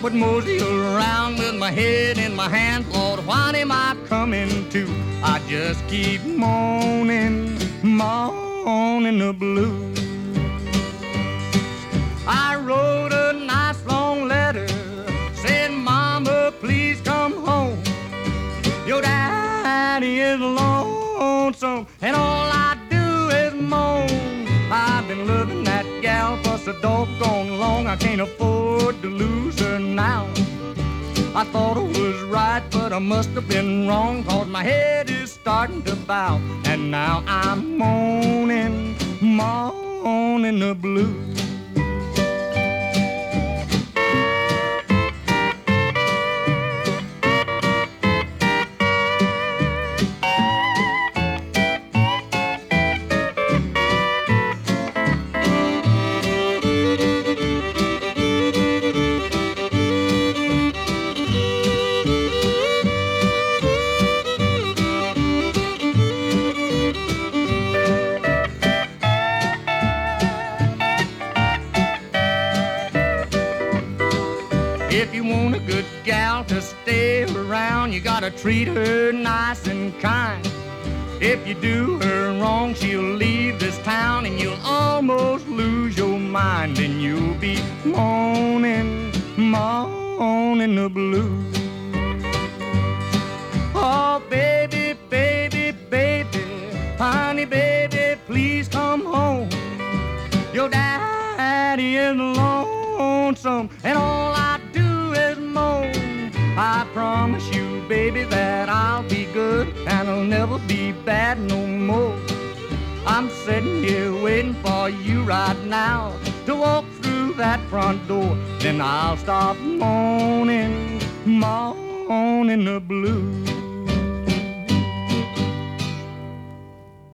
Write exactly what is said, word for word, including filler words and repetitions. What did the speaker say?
would mosey around with my head in my hands. Lord, what am I coming to? I just keep moaning, moaning the blues. I wrote a nice long letter, said, Mama, please come home. Your daddy is lonesome, and all I do is moan. I've been loving that gal for so doggone long, I can't afford to lose her now. I thought I was right, but I must have been wrong, 'cause my head is starting to bow, and now I'm moaning, moaning the blues. If you want a good gal to stay around, you gotta treat her nice and kind. If you do her wrong, she'll leave this town, and you'll almost lose your mind, and you'll be moaning, moaning the blues. Oh, baby, baby, baby, honey, baby, please come home. Your daddy is lonesome, and all I do is moan. I promise you, baby, that I'll be good, and I'll never be bad no more. I'm sitting here waiting for you right now to walk through that front door. Then I'll stop moaning, moaning the blues.